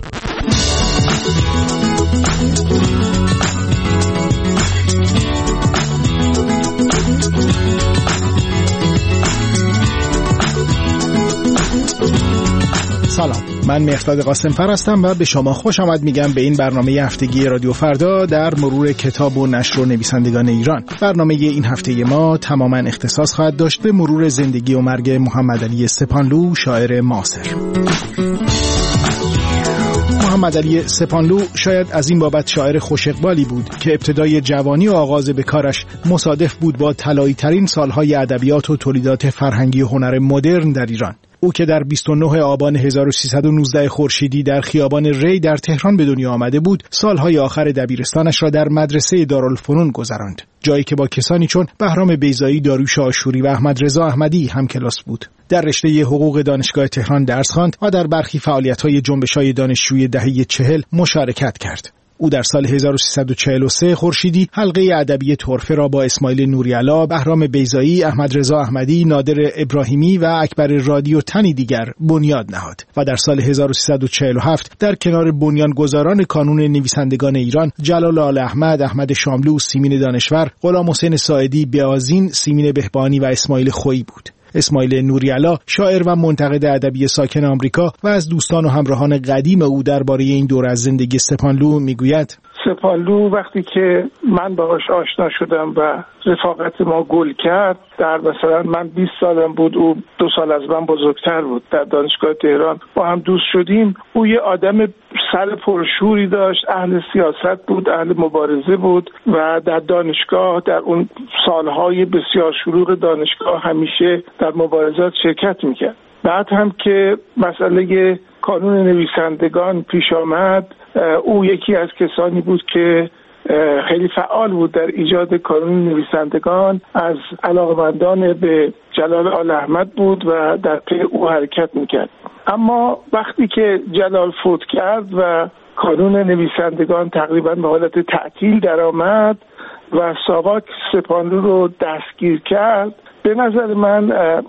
سلام، من مهداد قاسم‌فر هستم و به شما خوش آمد میگم به این برنامه هفتگی رادیو فردا در مرور کتاب و نشر و نویسندگان ایران. برنامه این هفته ما تماما اختصاص خواهد داشت به مرور زندگی و مرگ محمد علی سپانلو، شاعر معاصر. محمد علی سپانلو شاید از این بابت شاعر خوش اقبالی بود که ابتدای جوانی و آغاز به کارش مصادف بود با طلایی ترین سالهای ادبیات و تولیدات فرهنگی و هنر مدرن در ایران. او که در 29 آبان 1319 خورشیدی در خیابان ری در تهران به دنیا آمده بود، سالهای آخر دبیرستانش را در مدرسه دارالفنون گذراند، جایی که با کسانی چون بهرام بیضایی، داریوش آشوری و احمد رضا احمدی همکلاس بود. در رشته حقوق دانشگاه تهران درس خواند و در برخی فعالیت‌های جنبش‌های دانشجویی دهه 40 مشارکت کرد. او در سال 1343 خورشیدی حلقه ادبی طرفه را با اسماعیل نوری‌علا، بهرام بیضایی، احمد رضا احمدی، نادر ابراهیمی و اکبر رادی و تنی دیگر بنیاد نهاد و در سال 1347 در کنار بنیانگذاران کانون نویسندگان ایران جلال آل احمد، احمد شاملو، سیمین دانشور، غلام حسین ساعدی، بیازین، سیمین بهبانی و اسماعیل خویی بود. اسماعیل نوری‌علا شاعر و منتقد ادبی ساکن آمریکا و از دوستان و همراهان قدیم او درباره این دور از زندگی سپانلو میگوید: سپانلو وقتی که من باهاش آشنا شدم و رفاقت ما گل کرد، در مثلا من 20 سالم بود، او 2 سال از من بزرگتر بود، در دانشگاه تهران با هم دوست شدیم. او یه آدم سر پرشوری داشت، اهل سیاست بود، اهل مبارزه بود و در دانشگاه در اون سالهای بسیار شلوغ دانشگاه همیشه در مبارزات شرکت میکرد. بعد هم که مسئله کانون نویسندگان پیش آمد، او یکی از کسانی بود که خیلی فعال بود در ایجاد کانون نویسندگان، از علاقمندان به جلال آل احمد بود و در پی او حرکت میکرد. اما وقتی که جلال فوت کرد و کانون نویسندگان تقریبا به حالت تعطیل درآمد و ساواک سپانلو رو دستگیر کرد، به نظر من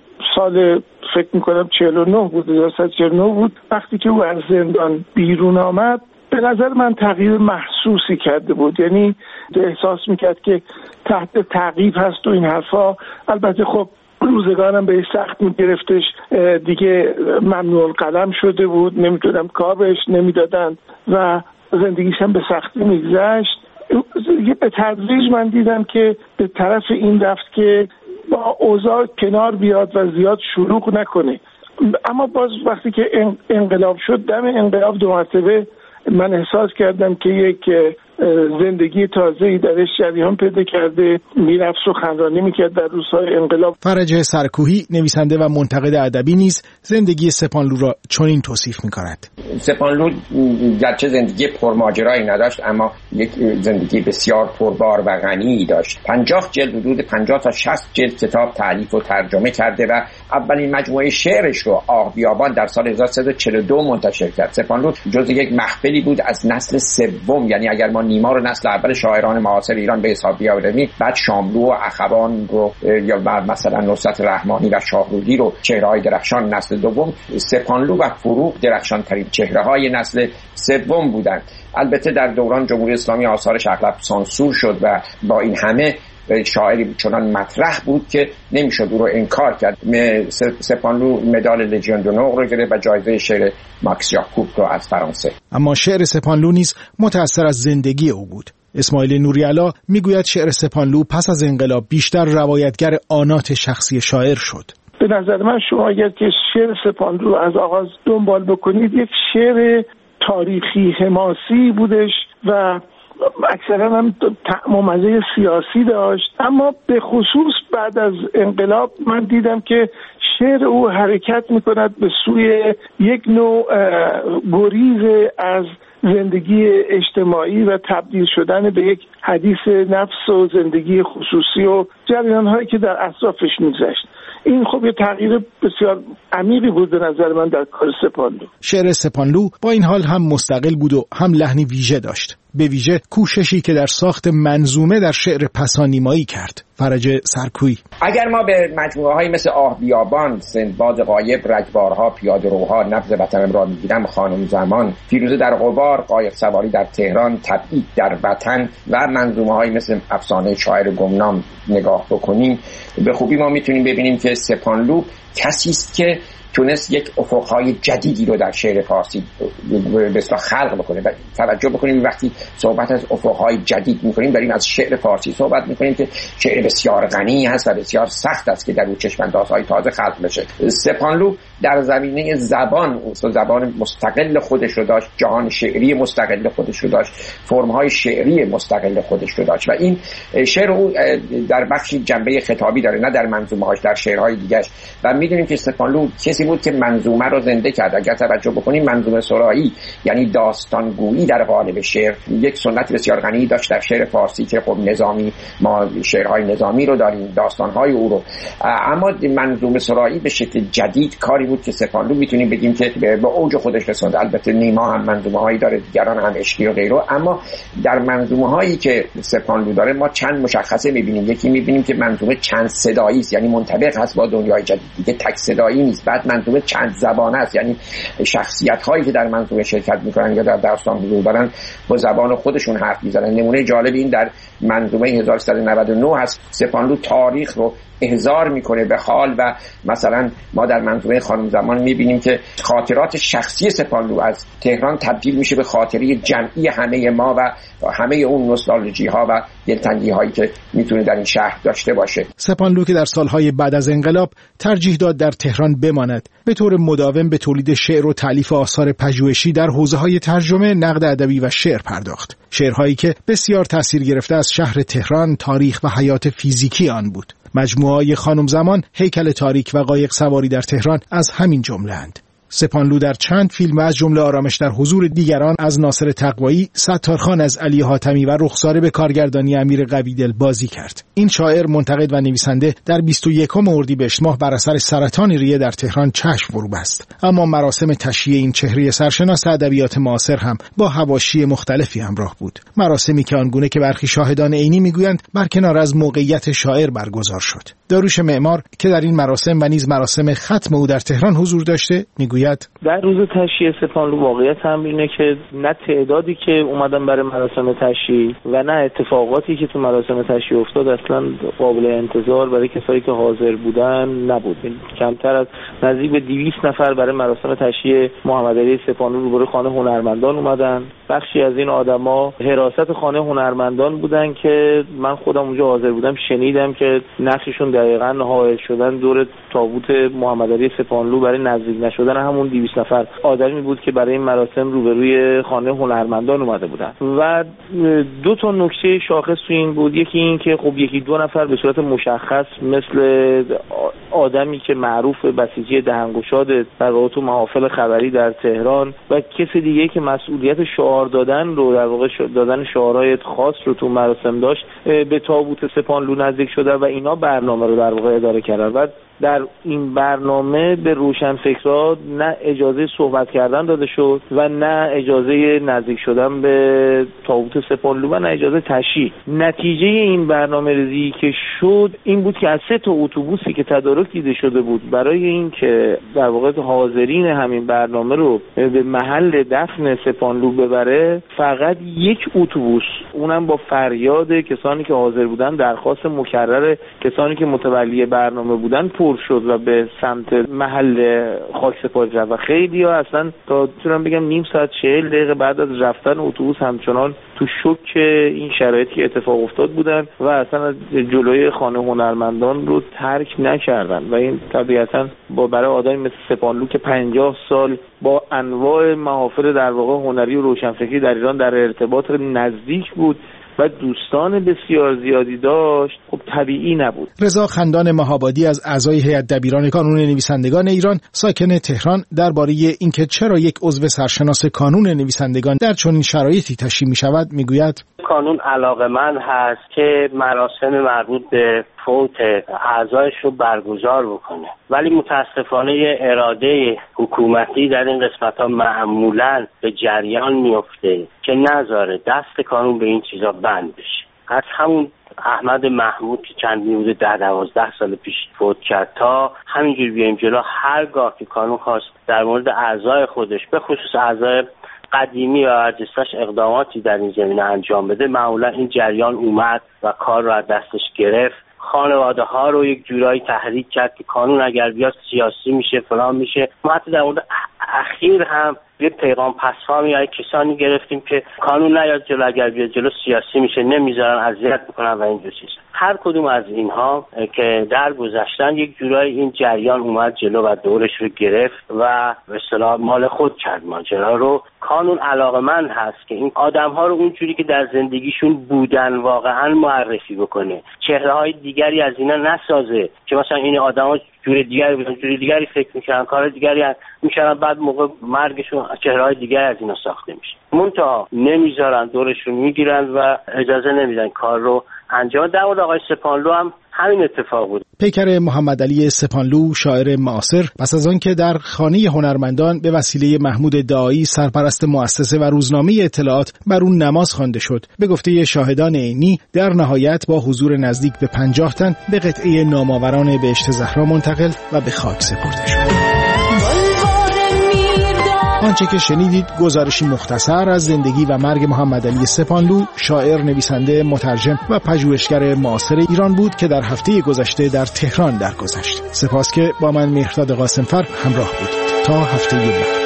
سال فکر میکنم 49 بود، 1949 بود، وقتی که او از زندان بیرون آمد، به نظر من تغییر محسوسی کرده بود. یعنی احساس میکرد که تحت تعقیب هست و این حرفا. البته خب روزگارم به سخت میگرفتش، دیگه ممنوع القلم شده بود، نمیتونم کار بهش نمیدادن و زندگیش هم به سختی میگذشت. به تدریج من دیدم که به طرف این رفت که با اوضاع کنار بیاد و زیاد شلوغ نکنه. اما باز وقتی که انقلاب شد، دم انقلاب 2 مرتبه من احساس کردم که یک زندگی تازه‌ای درش جریان پیدا کرده، میرفت سخنرانی میکرد در روزهای انقلاب. فرج سرکوهی، نویسنده و منتقد ادبی نیز زندگی سپانلو را چنین توصیف میکند: سپانلو گرچه زندگی پرماجرایی نداشت، اما یک زندگی بسیار پربار و غنی داشت. 50 جلد، حدود 50 تا 60 جلد کتاب تالیف و ترجمه کرده و اولین مجموعه شعرش رو آه بیابان در سال 1342 منتشر کرد. سپانلو جزو یک محفلی بود از نسل سوم، یعنی اگر ما نیما رو نسل اول شاعران معاصر ایران به حساب بیاوریم، بعد شاملو و اخوان رو یا مثلا نصرت رحمانی و شاهرودی رو چهره‌های درخشان نسل دوم، سپانلو و فروغ درخشان ترین چهره‌های نسل سوم بودند. البته در دوران جمهوری اسلامی آثارش اغلب سانسور شد و با این همه شاعری چنان مطرح بود که نمیشد او رو انکار کرد. سپانلو مدال لژیون دونور رو گرفت و جایزه شعر ماکس یاکوب رو از فرانسه. اما شعر سپانلو نیز متأثر از زندگی او بود. اسماعیل نوری‌علا میگوید شعر سپانلو پس از انقلاب بیشتر روایتگر آنات شخصی شاعر شد. به نظر من شما اگر که شعر سپانلو از آغاز دنبال بکنید، یک شعر تاریخی حماسی بودش و اکثرا هم طعم و مزه سیاسی داشت. اما به خصوص بعد از انقلاب من دیدم که شعر او حرکت میکند به سوی یک نوع گریز از زندگی اجتماعی و تبدیل شدن به یک حدیث نفس و زندگی خصوصی و جریان‌هایی که در اطرافش می‌گذشت. این خب یه تغییر بسیار عمیقی بود به نظر من در کار سپانلو. شعر سپانلو با این حال هم مستقل بود و هم لحنی ویژه داشت، به ویژه کوششی که در ساخت منظومه در شعر پسانیمایی کرد. فرج سرکویی: اگر ما به مجموعه‌هایی مثل آه بیابان، سندباد غایب، رگبارها، پیاده‌روها، نبض وطنم را می‌گیرم، خانم زمان، فیروزه در غبار، قایق سواری در تهران، تبعید در وطن و منظومه‌هایی مثل افسانه شاعر گمنام نگاه بکنیم، به خوبی ما می‌تونیم ببینیم که سپانلو کسی است که تونست یک افقهای جدیدی رو در شعر فارسی به اصطلاح خلق بکنه. و توجه بکنیم وقتی صحبت از افقهای جدید میکنیم داریم از شعر فارسی صحبت میکنیم که شعر بسیار غنی هست و بسیار سخت است که در اون چشم‌اندازهای تازه خلق بشه. سپانلو در زمینه زبان مستقل خودش رو داشت، جهان شعری مستقل خودش رو داشت، فرم‌های شعری مستقل خودش رو داشت و این شعر او در بخشی جنبه خطابی داره، نه در منظومه‌هاش، در شعرهای دیگه‌اش. و می‌دونیم که سپانلو کسی بود که منظومه رو زنده کرد. اگر توجه بکنیم منظومه سرایی یعنی داستانگویی در قالب شعر یک سنت بسیار غنی داشت در شعر فارسی که خب نظامی، ما شعرهای نظامی رو داریم، داستان‌های او رو. اما منظومه سرایی به شکل جدید کاری بود که سپانلو میتونیم بگیم که به اوج خودش رسوند. البته نیما هم منظومه‌هایی داره، دیگران هم عشقی و غیره، اما در منظومه‌هایی که سپانلو داره ما چند مشخصه می‌بینیم. یکی می‌بینیم که منظومه چند صدایی است، یعنی منطبق هست با دنیای جدید، دیگه تک صدایی نیست. بعد منظومه چند زبانه است، یعنی شخصیت‌هایی که در منظومه شرکت می‌کنن یا در داستان حضور دارن با زبان خودشون حرف می‌زنن. نمونه جالب این در منظومه 1399 هست. سپانلو تاریخ رو احضار میکنه به حال و مثلا ما در منظومه خانم زمان میبینیم که خاطرات شخصی سپانلو از تهران تبدیل میشه به خاطره جمعی همه ما و همه اون نوستالژی ها و دلتنگی هایی که میتونه در این شهر داشته باشه. سپانلو که در سالهای بعد از انقلاب ترجیح داد در تهران بماند، به طور مداوم به تولید شعر و تالیف آثار پژوهشی در حوزه‌های ترجمه، نقد ادبی و شعر پرداخت. شعرهایی که بسیار تأثیر گرفته از شهر تهران، تاریخ و حیات فیزیکی آن بود. مجموعه خانم زمان، هیکل تاریک و قایق سواری در تهران از همین جمله‌اند. سپانلو در چند فیلم از جمله آرامش در حضور دیگران از ناصر تقوایی، ستارخان از علی حاتمی و رخساره به کارگردانی امیر قویدل بازی کرد. این شاعر، منتقد و نویسنده در 21 اردیبهشت ماه بر اثر سرطان ریه در تهران چشم فرو بست. اما مراسم تشییع این چهره سرشناس ادبیات معاصر هم با حواشی مختلفی همراه بود. مراسمی که آنگونه که برخی شاهدان عینی میگویند برکنار از موقعیت شاعر برگزار شد. داروش معمار که در این مراسم و نیز مراسم ختم او در تهران حضور داشته میگوید در روز تشییع سپانلو واقعیت هم اینه که نه تعدادی که اومدن برای مراسم تشییع و نه اتفاقاتی که تو مراسم تشییع افتاد اصلا قابل انتظار برای کسایی که حاضر بودن نبود. کمتر از نزدیک به 200 نفر برای مراسم تشییع محمد علی سپانلو روبروی خانه هنرمندان اومدن. بخشی از این آدما حراست خانه هنرمندان بودن که من خودم اونجا حاضر بودم، شنیدم که نقششون دقیقاً حائل شدن دور تابوت محمد علی سپانلو برای نزدیک نشدن همون 200 نفر آدمی بود که برای این مراسم روبروی خانه هنرمندان اومده بودن. و دو تا نکته شاخص تو این بود. یکی این که خب یکی دو نفر به صورت مشخص مثل آدمی که معروف بسیجی دهنگشاد در واقع تو محافل خبری در تهران و کسی دیگه که مسئولیت شعار دادن رو در واقع دادن شعارهای خاص رو تو مراسم داشت به تابوت سپانلو نزدیک شده و اینا برنامه رو در واقع اداره کردن. و در این برنامه به روشنفکرها نه اجازه صحبت کردن داده شد و نه اجازه نزدیک شدن به تابوت سپانلو و نه اجازه تشییع. نتیجه این برنامه‌ریزی که شد این بود که از 3 تا اتوبوسی که تدارک دیده شده بود برای این که در واقع حاضرین همین برنامه رو به محل دفن سپانلو ببره، فقط 1 اتوبوس، اونم با فریاد کسانی که حاضر بودن، درخواست مکرر کسانی که متولی برنامه بودن پر شد و به سمت محل خاکسپاری رفت و خیلی ها اصلا تا میتونم بگم نیم ساعت 40 دقیقه بعد از رفتن اتوبوس همچنان تو شوک این شرایطی که اتفاق افتاد بودن و اصلا از جلوی خانه هنرمندان رو ترک نکردن. و این طبیعتا برای آدمی مثل سپانلو که 50 سال با انواع محافل در واقع هنری و روشنفکری در ایران در ارتباط نزدیک بود و دوستان بسیار زیادی داشت، خب طبیعی نبود. رضا خندان مهابادی از اعضای هیئت دبیران کانون نویسندگان ایران، ساکن تهران، درباره اینکه چرا یک عضو سرشناس کانون نویسندگان در چنین شرایطی تشییع می‌شود میگوید: کانون علاقه‌مند هست که مراسم مربوط به فوت اعضایش رو برگزار بکنه، ولی متاسفانه اراده حکومتی در این قسمت‌ها معمولاً به جریان میفته که نذاره دست کانون به این چیزا بند بشه. از همون احمد محمود که چندین حدود 10-12 سال پیش فوت کرد تا همینجوری بیایم جلو، هرگاه که کانون خواست در مورد اعضای خودش به خصوص اعضای قدیمی و برجسته‌اش اقداماتی در این زمینه انجام بده، معمولا این جریان اومد و کار رو از دستش گرفت. خانواده ها رو یک جورایی تحریک کرد که قانون اگر بیاد سیاسی میشه فلان میشه. ما حتی در مورد اخیر هم یه پیغام پسفامی یا کسانی گرفتیم که قانون نیاد جلو، اگر بیاد جلو سیاسی میشه، نمیذارن، اذیت میکنن و اینجور چیزا. هر کدوم از اینها که در گذشتن یک جورایی این جریان اومد جلو و دورش رو گرفت و به اصطلاح مال خود کرد ماجرا رو. قانون علاقه‌مند هست که این آدم‌ها رو اونجوری که در زندگیشون بودن واقعا معرفی بکنه، چهره‌های دیگری از اینا نسازه که مثلا این آدم‌ها جور دیگری بودن، جور دیگری فکر می‌کردن، کار دیگری می‌کردن، بعد موقع مرگشون چهره‌های دیگری از اینا ساخته میشه. منتها نمیذارن، دورشون میگیرن و اجازه نمیدن کار رو انجام. در مورد آقای سپانلو هم همین اتفاق بود. پیکر محمد علی سپانلو، شاعر معاصر، پس از آن که در خانه هنرمندان به وسیله محمود داعی سرپرست مؤسسه و روزنامه اطلاعات بر اون نماز خوانده شد، به گفته شاهدان عینی در نهایت با حضور نزدیک به 50 تن به قطعه نامآوران بهشت زهرا منتقل و به خاک سپرده شد. آنچه که شنیدید گزارشی مختصر از زندگی و مرگ محمد علی سپانلو، شاعر، نویسنده، مترجم و پژوهشگر معاصر ایران بود که در هفته گذشته در تهران درگذشت. سپاس که با من مهرداد قاسمفر همراه بودید. تا هفته بعد.